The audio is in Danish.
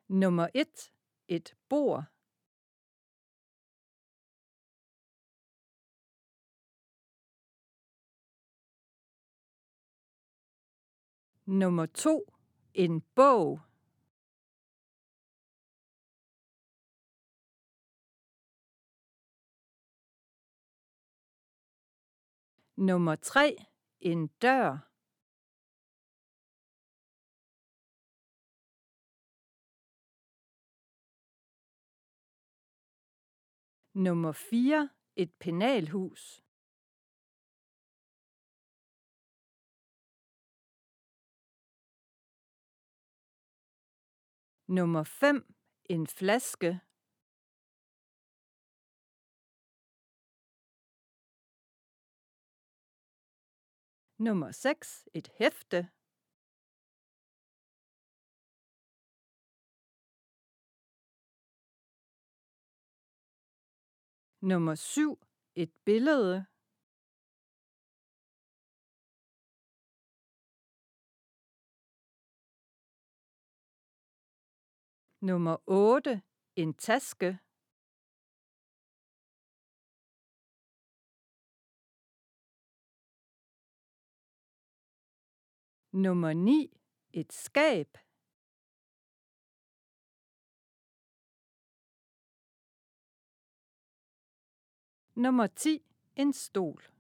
Nummer 1. Et bord. Nummer 2. En bog. Nummer 3. En dør. Nummer 4. Et penalhus. Nummer 5. En flaske. Nummer 6. Et hæfte. Nummer 7. Et billede. Nummer 8. En taske. Nummer 9. Et skab. Nummer 10. En stol.